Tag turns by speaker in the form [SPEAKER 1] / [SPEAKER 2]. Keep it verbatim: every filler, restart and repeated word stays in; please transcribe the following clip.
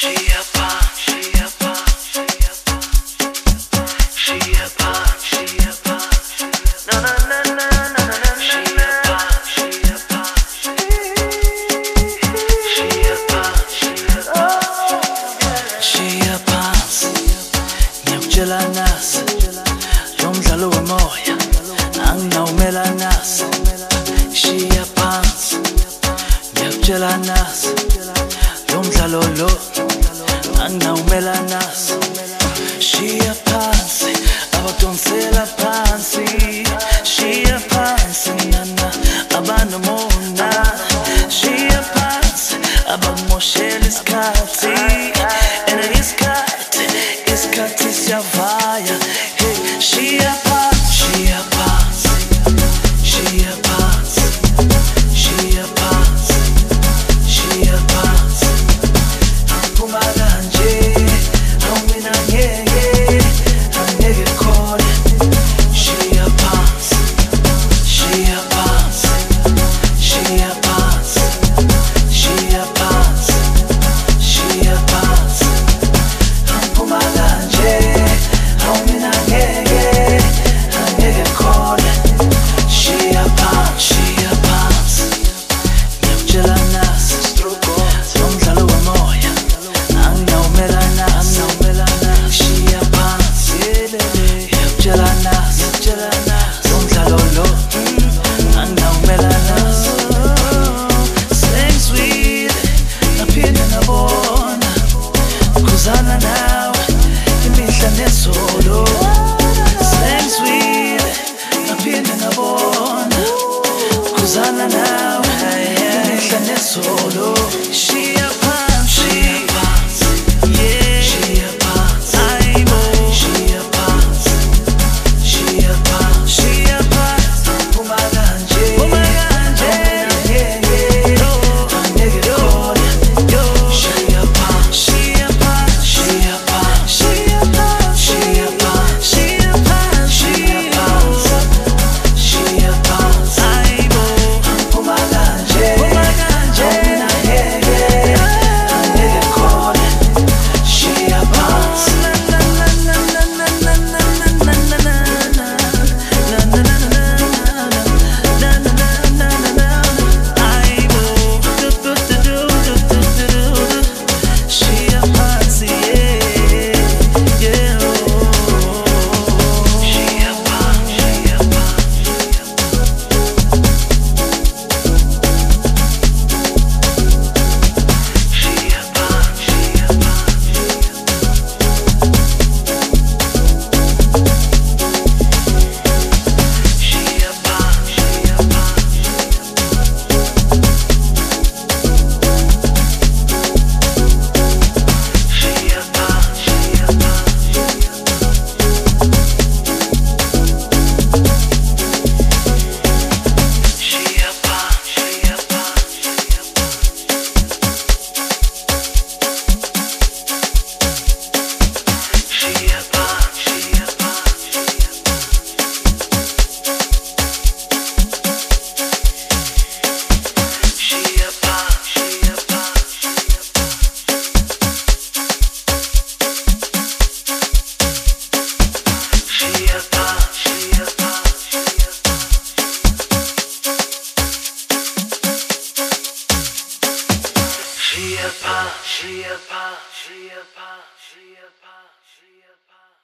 [SPEAKER 1] Nas, yomdlalo wemoya angawumela nas, shiya phansi ngiyakutshela nas, yomdlalo lo angawumela nas, shiya phansi abadonsela phansi, shiya phansi nana abanomona, shiya phansi abakumoshela isikhathi, and isikhathi isikhathi siyavaya, hey, shiya phansi, shiya phansi, shiya phansi, shiya phansi, shiya phansi, angiphuma kanje, awu mina ngeke, angeke khona, shiya phansi, shiya phansi, shiya phansi, shiya phansi, shiya phansi, angiphuma kanje, awu mina ngeke, angeke khona, shiya phansi, shiya phansi, ngiyakutshela nas, yomdlalo wemoya angawumela nas, shiya phansi, ngiyakutshela nas, yomdlalo lo angawumela nas, sengizwile ngaphinde ngabona, khuzana nawe imihla nezolo, sengizwile ngaphinde ngabona, khuzana nawe imihla nezolo, shiya phansi, yeah, shiya phansi, ayibo, shiya phansi, shiya phansi, shiya phansi, phuma kanje, phuma kanje, angeke, angeke khona, shiya phansi, shiya phansi, shiya phansi, shiya phansi, shiya phansi, shiya phansi, shiya phansi, ayibo, phuma kanje, phuma kanje, angeke, angeke khona, shiya phansi, na na na na na na na na na na na. Na na na na na na na na na, ayibo, do do do do do do do, shiya phansi, yeah, yeah, shiya phansi, shiya Shiya phansi, shiya phansi, shiya phansi, shiya phansi, shiya phansi.